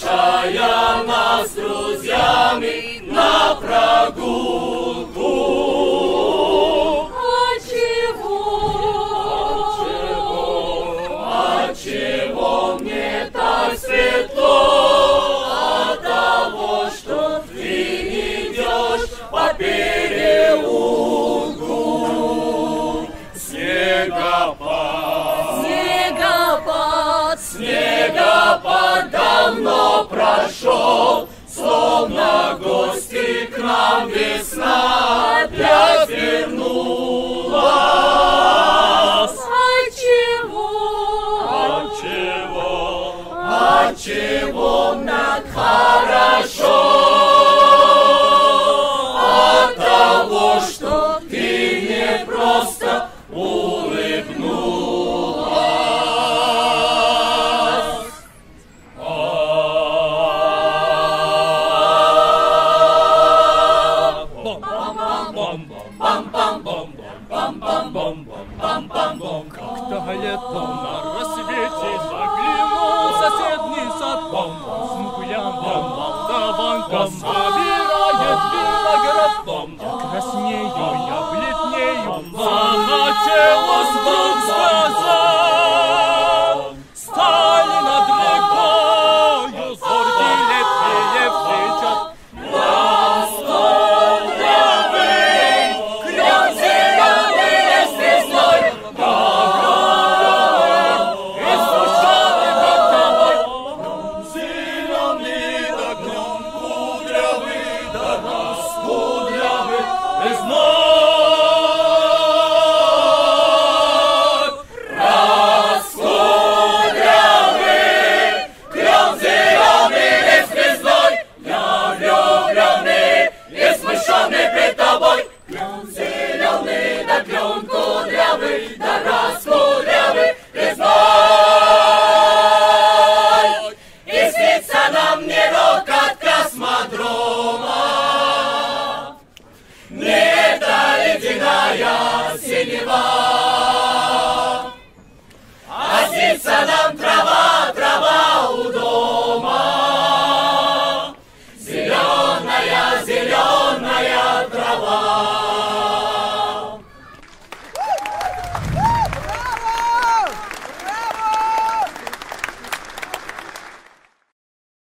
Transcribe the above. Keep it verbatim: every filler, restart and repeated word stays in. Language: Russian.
приглашая нас с друзьями на прогулку. Отчего? Отчего мне так светло? От того, что ты идешь по переулку. Снегопад, Снегопад, снегопад давно прошел, словно гости к нам весна опять вернулась. Отчего? Отчего? Отчего так хорошо? От того, что ты не просто улыбнулась. Как-то летом на рассвете заглянул в соседний сад. Бом, с мукулянком, молдаванком,